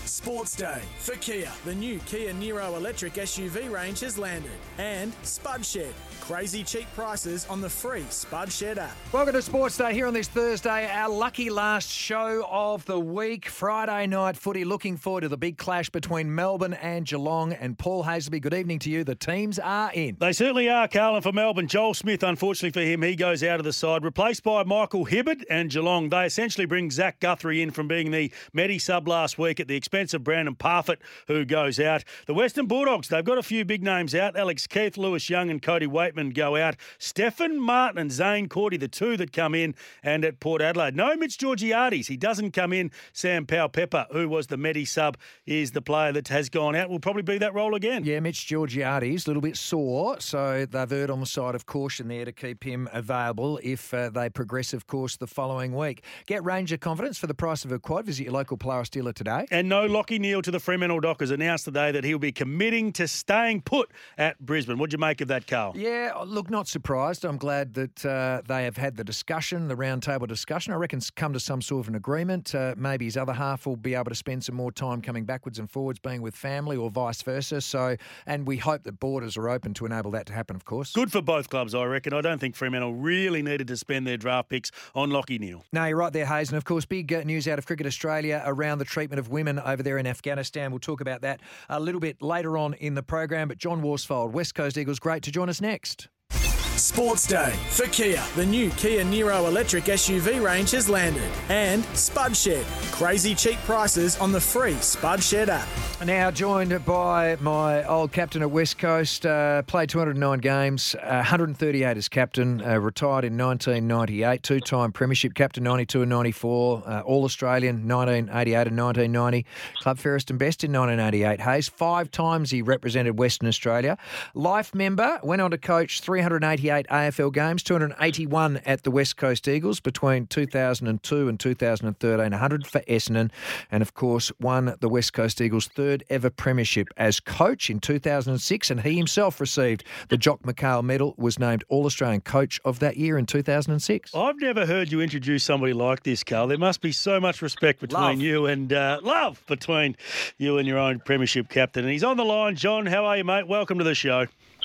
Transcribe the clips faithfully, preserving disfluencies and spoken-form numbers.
Sports Day for Kia. The new Kia Niro electric S U V range has landed. And Spud Shed. Crazy cheap prices on the free Spud Shed app. Welcome to Sports Day here on this Thursday, our lucky last show of the week. Friday night footy, looking forward to the big clash between Melbourne and Geelong. And Paul Hasleby, good evening to you. The teams are in. They certainly are, Carl. And for Melbourne, Joel Smith, unfortunately for him, he goes out of the side, replaced by Michael Hibberd. And Geelong, they essentially bring Zach Guthrie in from being the Medi sub last week at the expense of Brandon Parfitt, who goes out. The Western Bulldogs, they've got a few big names out. Alex Keith, Lewis Young and Cody Waitman go out. Stephen Martin and Zane Cordy, the two that come in. And at Port Adelaide, no Mitch Georgiades. He doesn't come in. Sam Powell-Pepper, who was the Medi sub, is the player that has gone out. Will probably be that role again. Yeah, Mitch Georgiades, a little bit sore, so they've erred on the side of caution there to keep him available if uh, they progress, of course, the following week. Get Ranger confidence for the price of a quad. Visit your local Polaris dealer today. And no Lockie Neal to the Fremantle Dockers. Announced today that he'll be committing to staying put at Brisbane. What'd you make of that, Carl? Yeah, look, not surprised. I'm glad that uh, they have had the discussion, the roundtable discussion. I reckon it's come to some sort of an agreement. Uh, maybe his other half will be able to spend some more time coming backwards and forwards, being with family or vice versa. So, and we hope that borders are open to enable that to happen, of course. Good for both clubs, I reckon. I don't think Fremantle really needed to spend their draft picks on Lockie Neal. No, you're right there, Hayes. And, of course, big uh, news out of Cricket Australia around the treatment of women over there in Afghanistan. We'll talk about that a little bit later on in the program. But John Worsfold, West Coast Eagles, great to join us next. Sports Day for Kia. The new Kia Niro electric S U V range has landed. And Spud Shed. Crazy cheap prices on the free Spud Shed app. Now joined by my old captain at West Coast, uh, played two hundred nine games, uh, one hundred thirty-eight as captain, uh, retired in nineteen ninety-eight, two-time premiership captain ninety-two and ninety-four, uh, All-Australian nineteen eighty-eight and nineteen ninety, club fairest and best in nineteen eighty-eight. Hayes, five times he represented Western Australia. Life member, went on to coach three hundred eighty-eight A F L games, two hundred eighty-one at the West Coast Eagles between two thousand two and two thousand thirteen, one hundred for Essendon, and of course won the West Coast Eagles' third ever premiership as coach in two thousand six, and he himself received the Jock McHale Medal, was named All-Australian Coach of that year in two thousand six. I've never heard you introduce somebody like this, Carl. There must be so much respect between love. you and uh, love between you and your own premiership captain. And he's on the line. John, how are you, mate? Welcome to the show.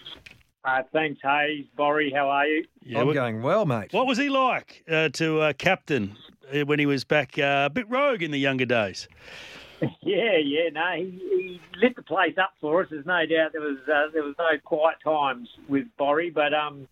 Uh, thanks, Hayes. Borry, how are you? Yeah, I'm what, going well, mate. What was he like uh, to uh, captain uh, when he was back uh, a bit rogue in the younger days? Yeah, yeah, no, he, he lit the place up for us. There's no doubt there was uh, there was no quiet times with Borry, but um,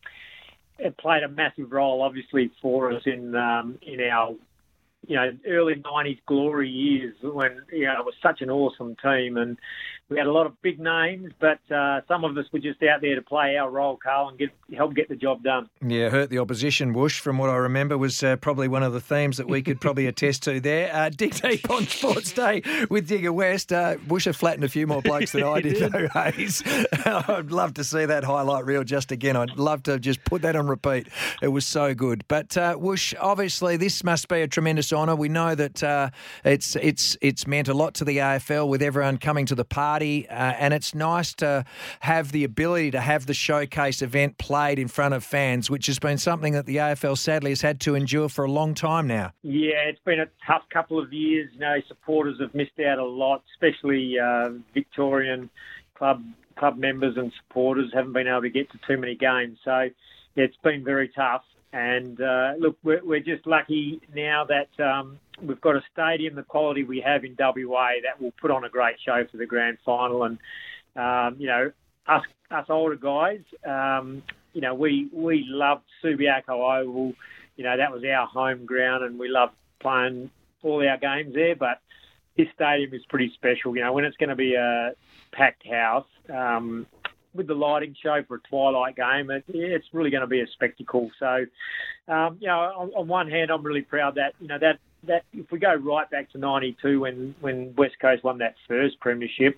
it played a massive role, obviously, for us in um, in our you know early nineties glory years when you know it was such an awesome team and we had a lot of big names, but uh, some of us were just out there to play our role, Carl, and get, help get the job done. Yeah, hurt the opposition, Whoosh, from what I remember, was uh, probably one of the themes that we could probably attest to there. Uh, dig deep on Sports Day with Digger West. Uh, Whoosh have flattened a few more blokes than I did, though, Hayes. I'd love to see that highlight reel just again. I'd love to just put that on repeat. It was so good. But, uh, Whoosh, obviously this must be a tremendous honour. We know that uh, it's, it's, it's meant a lot to the A F L with everyone coming to the party. Uh, and it's nice to have the ability to have the showcase event played in front of fans, which has been something that the A F L sadly has had to endure for a long time now. Yeah, it's been a tough couple of years. You know, supporters have missed out a lot, especially uh, Victorian club club members and supporters haven't been able to get to too many games. So yeah, it's been very tough. And uh, look, we're, we're just lucky now that um, we've got a stadium, the quality we have in W A, that will put on a great show for the grand final. And, um, you know, us us older guys, um, you know, we, we loved Subiaco Oval. You know, that was our home ground and we loved playing all our games there. But this stadium is pretty special. You know, when it's going to be a packed house, um, with the lighting show for a twilight game, it, it's really going to be a spectacle. So, um, you know, on, on one hand, I'm really proud that, you know, that, that if we go right back to ninety-two when, when West Coast won that first premiership,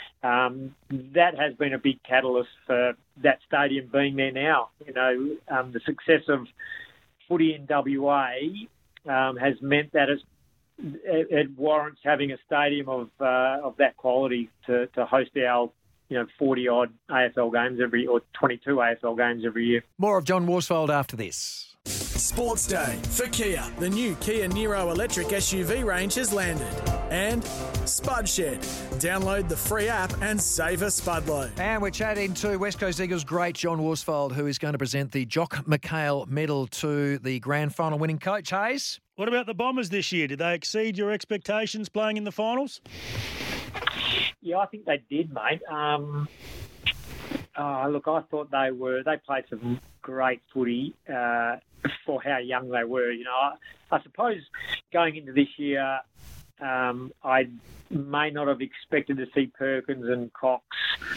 um, that has been a big catalyst for that stadium being there now. You know, um, the success of footy in W A um, has meant that it's, it, it warrants having a stadium of uh, of that quality to, to host our you know, forty-odd A F L games every, or twenty-two A F L games every year. More of John Worsfold after this. Sports Day for Kia. The new Kia Niro electric S U V range has landed. and Spudshed. Download the free app and save a spud load. And we're chatting to West Coast Eagles great John Worsfold, who is going to present the Jock McHale Medal to the grand final winning coach. Hayes? What about the Bombers this year? Did they exceed your expectations playing in the finals? Yeah, I think they did, mate. Um, oh, look, I thought they were. They played some great footy uh, for how young they were. You know, I, I suppose going into this year, um, I may not have expected to see Perkins and Cox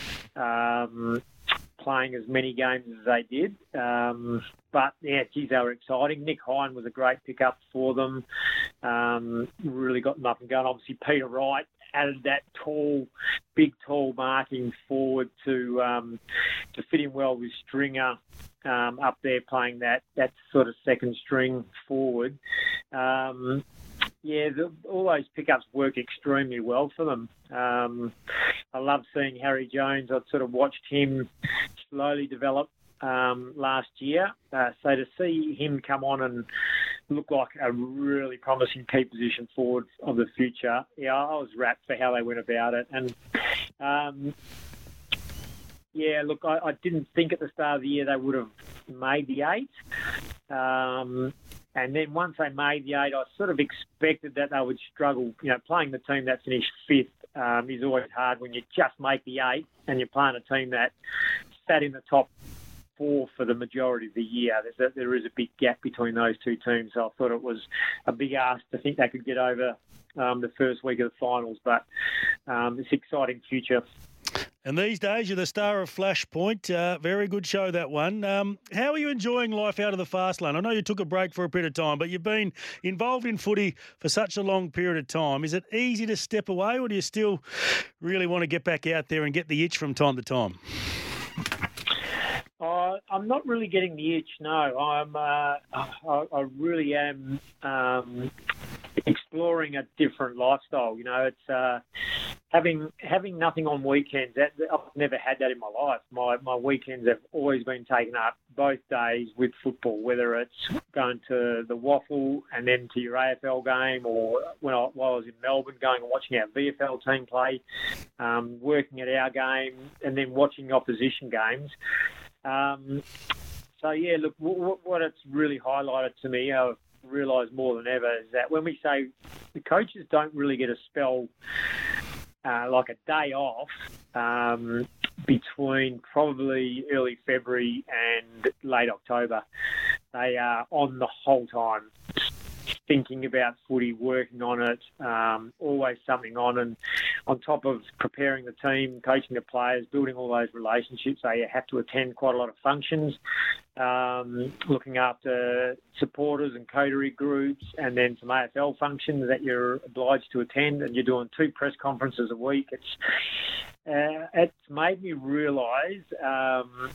um, playing as many games as they did. Um, but, yeah, geez, they were exciting. Nick Hine was a great pickup for them. Um, really got them up and going. Obviously, Peter Wright added that tall, big, tall marking forward to um, to fit in well with Stringer um, up there playing that, that sort of second string forward. Um, yeah, the, all those pickups work extremely well for them. Um, I love seeing Harry Jones. I've sort of watched him slowly develop um, last year. Uh, so to see him come on and look like a really promising key position forward of the future, yeah, I was rapt for how they went about it. And, um, yeah, look, I, I didn't think at the start of the year they would have made the eight. Um, and then once they made the eight, I sort of expected that they would struggle. You know, playing the team that finished fifth um, is always hard when you just make the eight and you're playing a team that sat in the top four for the majority of the year. There's a, there is a big gap between those two teams, so I thought it was a big ask to think they could get over um, the first week of the finals, but um, it's an exciting future. And these days, you're the star of Flashpoint. Uh, very good show, that one. Um, how are you enjoying life out of the fast lane? I know you took a break for a bit of time, but you've been involved in footy for such a long period of time. Is it easy to step away, or do you still really want to get back out there and get the itch from time to time? Uh, I'm not really getting the itch, no. I'm, uh, I, I really am um, exploring a different lifestyle. You know, it's uh, having having nothing on weekends. That, I've never had that in my life. My my weekends have always been taken up both days with football, whether it's going to the Waffle and then to your A F L game, or when I, while I was in Melbourne, going and watching our V F L team play, um, working at our game, and then watching opposition games. Um, so, yeah, look, w- w- what it's really highlighted to me, I've realised more than ever, is that when we say the coaches don't really get a spell uh, like a day off um, between probably early February and late October. They are on the whole time, thinking about footy, working on it, um, always something on. And on top of preparing the team, coaching the players, building all those relationships, they have to attend quite a lot of functions, um, looking after supporters and coterie groups, and then some A F L functions that you're obliged to attend, and you're doing two press conferences a week. It's uh, it's made me realise um,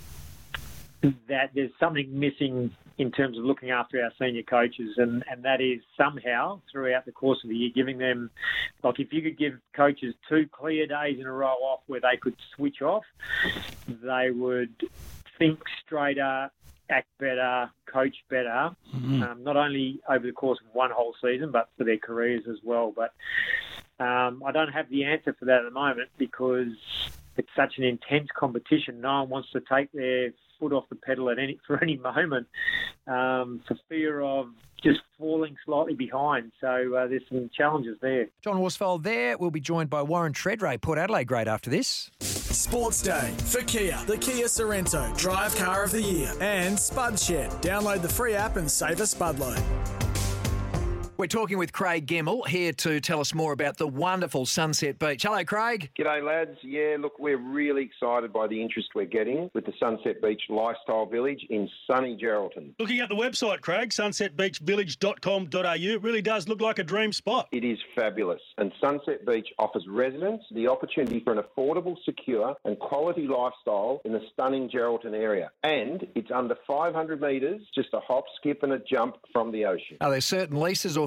that there's something missing in terms of looking after our senior coaches, and, and that is somehow throughout the course of the year giving them, like if you could give coaches two clear days in a row off where they could switch off, they would think straighter, act better, coach better, mm-hmm. um, not only over the course of one whole season, but for their careers as well. But um, I don't have the answer for that at the moment because it's such an intense competition. No one wants to take their foot off the pedal at any for any moment um, for fear of just falling slightly behind. So uh, there's some challenges there. John Worsfold there. We'll be joined by Warren Tredrea, Port Adelaide great after this. Sports Day for Kia, the Kia Sorrento, Drive Car of the Year, and Spudshed. Download the free app and save a spud load. We're talking with Craig Gemmell here to tell us more about the wonderful Sunset Beach. Hello, Craig. G'day, lads. Yeah, look, we're really excited by the interest we're getting with the Sunset Beach Lifestyle Village in sunny Geraldton. Looking at the website, Craig, sunset beach village dot com dot a u, it really does look like a dream spot. It is fabulous. And Sunset Beach offers residents the opportunity for an affordable, secure and quality lifestyle in the stunning Geraldton area. And it's under five hundred metres, just a hop, skip and a jump from the ocean. Are there certain leases or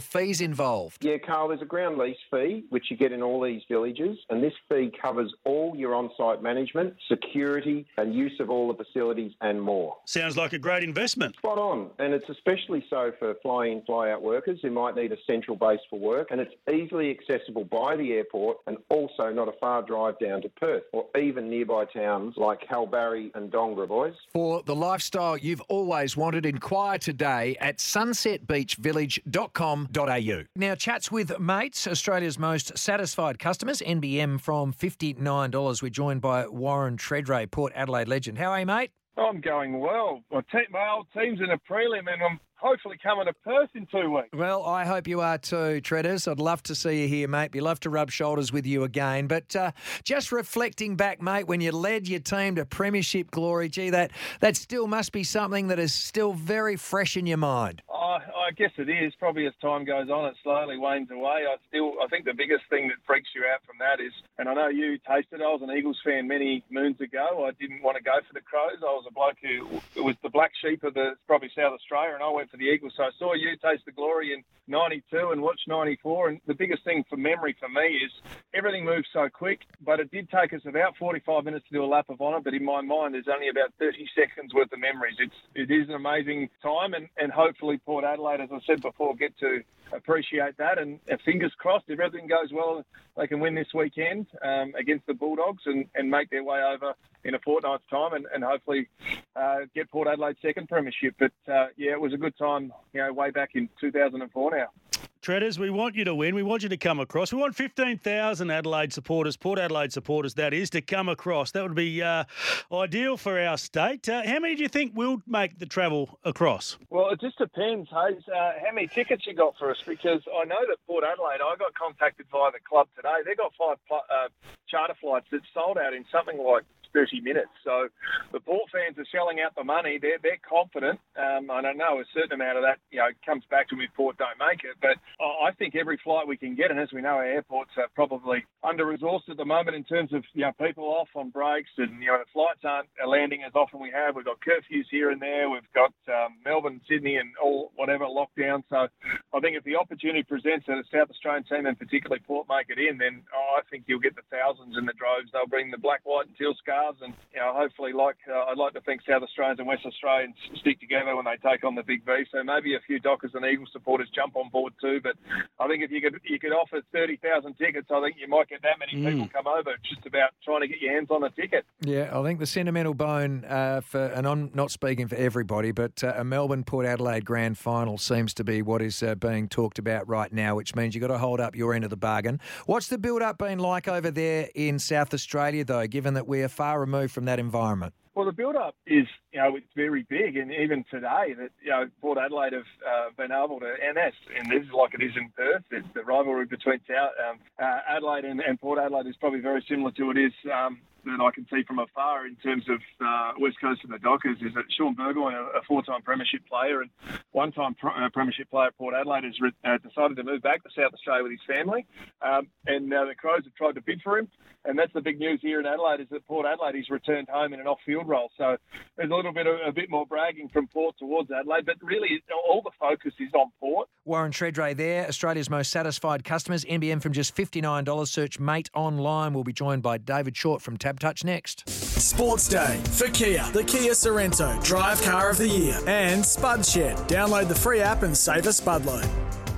fees involved? Yeah, Carl, there's a ground lease fee, which you get in all these villages, and this fee covers all your on-site management, security, and use of all the facilities and more. Sounds like a great investment. Spot on, and it's especially so for fly-in, fly-out workers who might need a central base for work, and it's easily accessible by the airport and also not a far drive down to Perth or even nearby towns like Kalbarri and Dongra, boys. For the lifestyle you've always wanted, inquire today at sunset beach village dot com dot a u. Now, chats with mates, Australia's most satisfied customers, N B M from fifty-nine dollars. We're joined by Warren Tredrea, Port Adelaide legend. How are you, mate? I'm going well. My, te- my old team's in a prelim and I'm hopefully coming to Perth in two weeks. Well, I hope you are too, Treaders. I'd love to see you here, mate. We'd love to rub shoulders with you again. But uh, just reflecting back, mate, when you led your team to premiership glory, gee, that, that still must be something that is still very fresh in your mind. Oh, I guess it is. Probably as time goes on, it slowly wanes away. I still, I think the biggest thing that freaks you out from that is, and I know you tasted, I was an Eagles fan many moons ago. I didn't want to go for the Crows. I was a bloke who was the black sheep of the probably South Australia, and I went for the Eagles. So I saw you taste the glory in ninety-two and watched ninety-four. And the biggest thing for memory for me is everything moves so quick, but it did take us about forty-five minutes to do a lap of honour. But in my mind, there's only about thirty seconds worth of memories. It's, it is an amazing time, and, and hopefully Port Adelaide, as I said before, get to appreciate that. And uh, fingers crossed, if everything goes well, they can win this weekend um, against the Bulldogs and, and make their way over in a fortnight's time and, and hopefully uh, get Port Adelaide's second premiership. But, uh, yeah, it was a good time, you know, way back in two thousand four now. Treaders, we want you to win. We want you to come across. We want fifteen thousand Adelaide supporters, Port Adelaide supporters, that is, to come across. That would be uh, ideal for our state. Uh, how many do you think will make the travel across? Well, it just depends, Hayes, uh, how many tickets you got for us, because I know that Port Adelaide, I got contacted by the club today. They've got five pl- uh, charter flights that sold out in something like thirty minutes. So the Port fans are shelling out the money. They're they're confident. Um, and I know a certain amount of that, you know, comes back to them if Port don't make it. But I think every flight we can get, and as we know, our airports are probably under-resourced at the moment in terms of, you know, people off on breaks, and, you know, the flights aren't landing as often we have. We've got curfews here and there. We've got um, Melbourne, Sydney and all whatever lockdown. So I think if the opportunity presents that a South Australian team, and particularly Port, make it in, then oh, I think you'll get the thousands in the droves. They'll bring the black, white and teal scarves, and, you know, hopefully, like uh, I'd like to think South Australians and West Australians stick together when they take on the Big V. So maybe a few Dockers and Eagles supporters jump on board too. But I think if you could you could offer thirty thousand tickets, I think you might get that many mm. people come over. It's just about trying to get your hands on a ticket. Yeah, I think the sentimental bone uh, for, and I'm not speaking for everybody, but uh, a Melbourne Port Adelaide grand final seems to be what is uh, being talked about right now, which means you've got to hold up your end of the bargain. What's the build-up been like over there in South Australia, though, given that we're far removed from that environment? Well, the build-up is, you know, it's very big, and even today that, you know, Port Adelaide have uh, been able to, and that's, and this is like it is in Perth, it's the rivalry between South, um, uh, Adelaide and, and Port Adelaide is probably very similar to what it is um, that I can see from afar in terms of uh, West Coast and the Dockers, is that Sean Burgoyne, a, a four-time premiership player and one-time pr- uh, premiership player at Port Adelaide, has re- uh, decided to move back to South Australia with his family, um, and uh, the Crows have tried to bid for him. And that's the big news here in Adelaide, is that Port Adelaide has returned home in an off-field role. So there's a little bit of a bit more bragging from Port towards Adelaide, but really all the focus is on Port. Warren Tredrea there, Australia's most satisfied customers. N B M from just fifty-nine dollars. Search Mate online. We'll be joined by David Short from Tab Touch next. Sports Day for Kia, the Kia Sorrento, Drive Car of the Year, and Spud Shed. Download the free app and save a spud load.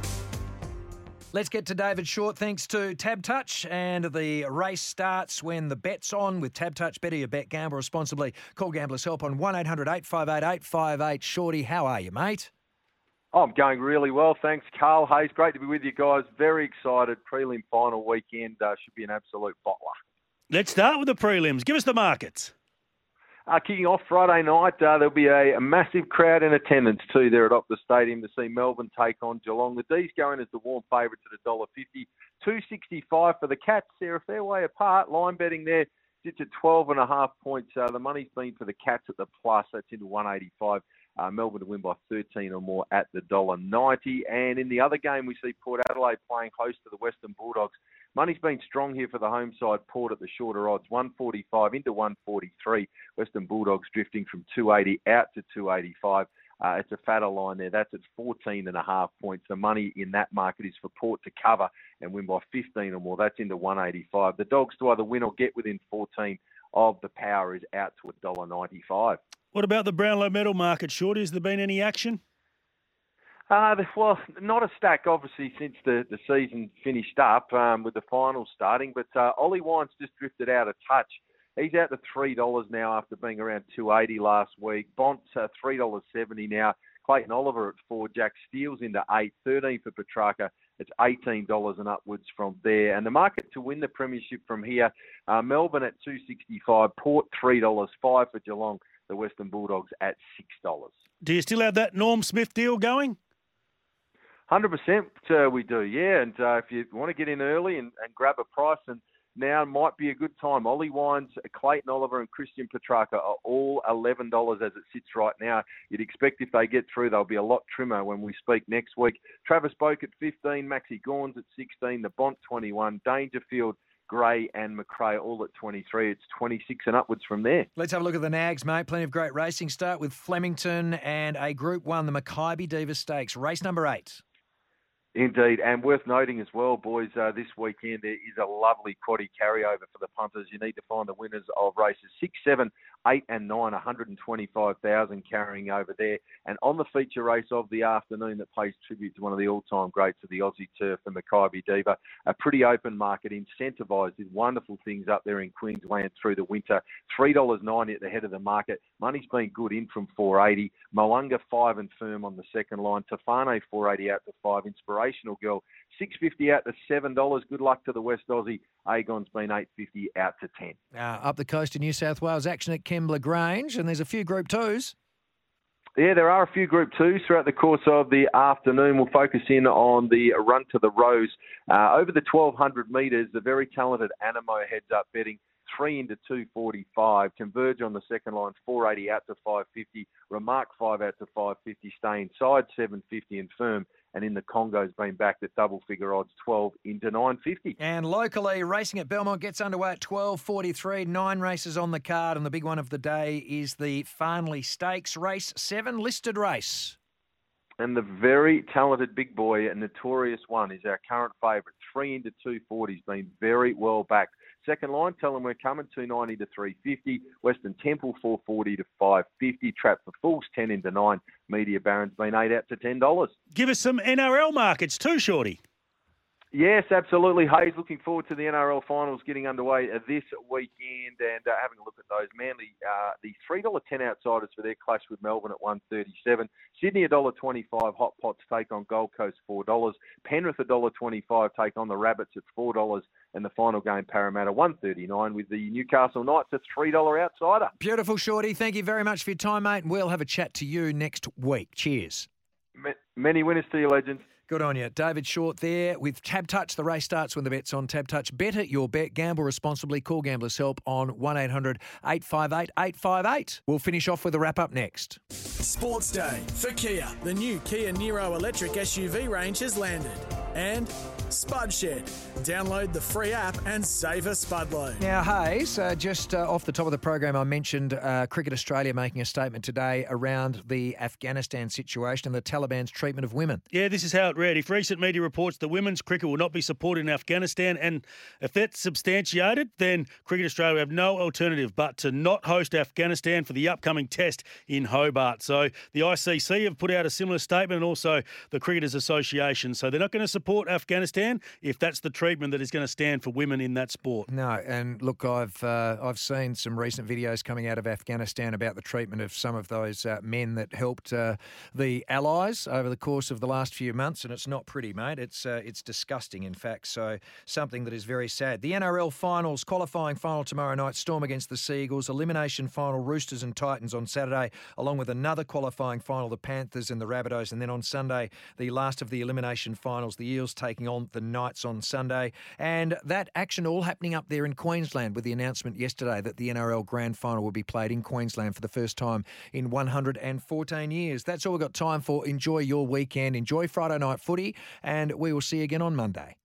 Let's get to David Short, thanks to Tab Touch. And the race starts when the bet's on with Tab Touch. Better your bet, gamble responsibly. Call Gamblers Help on one eight hundred eight five eight eight five eight. Shorty, how are you, mate? Oh, I'm going really well, thanks, Carl Hayes. Great to be with you guys. Very excited. Prelim final weekend uh, should be an absolute bottler. Let's start with the prelims. Give us the markets. Uh, kicking off Friday night, uh, there'll be a, a massive crowd in attendance too there at Optus Stadium to see Melbourne take on Geelong. The D's going as the warm favourites at one dollar fifty. two sixty-five for the Cats. They're a fair way apart. Line betting there sits at twelve and a half points. Uh, the money's been for the Cats at the plus. That's into one eighty-five. Uh, Melbourne to win by thirteen or more at the one dollar ninety. And in the other game, we see Port Adelaide playing host to the Western Bulldogs. Money's been strong here for the home side, Port at the shorter odds, one forty-five into one forty-three. Western Bulldogs drifting from two eighty out to two eighty-five. Uh, it's a fatter line there. That's at fourteen and a half points. The money in that market is for Port to cover and win by fifteen or more. That's into one eighty-five. The dogs to either win or get within fourteen of the power is out to one dollar ninety-five. What about the Brownlow medal market, Shorty? Has there been any action? Uh, well, not a stack, obviously, since the, the season finished up um, with the finals starting. But uh, Ollie Wines just drifted out of touch. He's out to three dollars now after being around two eighty last week. Bont's uh, three dollars seventy now. Clayton Oliver at four. Jack Steele's into eight. thirteen for Petrarca. It's eighteen dollars and upwards from there. And the market to win the premiership from here, uh, Melbourne at two sixty-five. Port three dollars. five for Geelong. The Western Bulldogs at six dollars. Do you still have that Norm Smith deal going? one hundred percent uh, we do, yeah. And uh, if you want to get in early and, and grab a price, and now might be a good time. Ollie Wines, Clayton Oliver and Christian Petrarca are all eleven dollars as it sits right now. You'd expect if they get through, they'll be a lot trimmer when we speak next week. Travis Boak at fifteen, Maxi Gorns at sixteen, the Bont twenty-one, Dangerfield, Gray and McRae all at twenty-three. It's twenty-six and upwards from there. Let's have a look at the Nags, mate. Plenty of great racing. Start with Flemington and a Group one, the Mackay Diva Stakes, race number eight. Indeed, and worth noting as well, boys, uh, this weekend there is a lovely quaddie carryover for the punters. You need to find the winners of races six, seven, eight and nine, one hundred twenty-five thousand carrying over there. And on the feature race of the afternoon that pays tribute to one of the all-time greats of the Aussie turf, the Mackay Diva, a pretty open market, incentivised, did wonderful things up there in Queensland through the winter. three dollars ninety at the head of the market. Money's been good in from four eighty. Moanga five and firm on the second line. Tafane four eighty out to five. Inspirational Girl six fifty out to seven dollars. Good luck to the West Aussie. Agon's been eight fifty out to ten. Uh, up the coast in New South Wales, action at Kembla Grange, and there's a few Group twos. Yeah, there are a few Group twos throughout the course of the afternoon. We'll focus in on the Run to the Rose. Uh, over the twelve hundred metres, the very talented Animo heads up betting three into two forty-five. Converge on the second line, four eighty out to five fifty. Remark five out to five fifty. Stay inside seven fifty and firm. And in the Congo's been backed at double figure odds, twelve into nine fifty. And locally, racing at Belmont gets underway at twelve forty-three. Nine races on the card, and the big one of the day is the Farnley Stakes, race seven, listed race. And the very talented big boy and Notorious One is our current favourite. Three into two forty. He's been very well backed. Second line, tell them we're coming, two ninety to three fifty. Western Temple, four forty to five fifty. Trap for Fools, ten into nine. Media Baron's been eight out to ten dollars. Give us some N R L markets too, Shorty. Yes, absolutely. Hayes, looking forward to the N R L finals getting underway this weekend and uh, having a look at those. Manly, uh, the three dollars ten outsiders for their clash with Melbourne at one thirty-seven. Sydney, one dollar twenty-five. Hot Pots take on Gold Coast, four dollars. Penrith, one dollar twenty-five take on the Rabbits at four dollars. And the final game, Parramatta, one thirty-nine, with the Newcastle Knights, a three dollars outsider. Beautiful, Shorty. Thank you very much for your time, mate. And we'll have a chat to you next week. Cheers. Many winners to you, legends. Good on you. David Short there with Tab Touch. The race starts when the bet's on Tab Touch. Bet at your bet. Gamble responsibly. Call Gamblers Help on one eight hundred eight five eight eight five eight. We'll finish off with a wrap-up next. Sports Day for Kia. The new Kia Niro electric S U V range has landed. And Spud Shed. Download the free app and save a spud load. Now, Hayes, uh, just uh, off the top of the program, I mentioned uh, Cricket Australia making a statement today around the Afghanistan situation and the Taliban's treatment of women. Yeah, this is how it read. If recent media reports that women's cricket will not be supported in Afghanistan, and if that's substantiated, then Cricket Australia have no alternative but to not host Afghanistan for the upcoming test in Hobart. So the I C C have put out a similar statement, and also the Cricketers Association. So they're not going to support Afghanistan if that's the treatment that is going to stand for women in that sport. No, and look, I've uh, I've seen some recent videos coming out of Afghanistan about the treatment of some of those uh, men that helped uh, the Allies over the course of the last few months, and it's not pretty, mate. It's uh, it's disgusting, in fact. So something that is very sad. The N R L finals, qualifying final tomorrow night, Storm against the Seagulls, elimination final, Roosters and Titans on Saturday, along with another qualifying final, the Panthers and the Rabbitohs, and then on Sunday, the last of the elimination finals, the Eels taking on the Knights on Sunday. And that action all happening up there in Queensland with the announcement yesterday that the N R L Grand Final will be played in Queensland for the first time in one hundred fourteen years. That's all we've got time for. Enjoy your weekend. Enjoy Friday night footy, and we will see you again on Monday.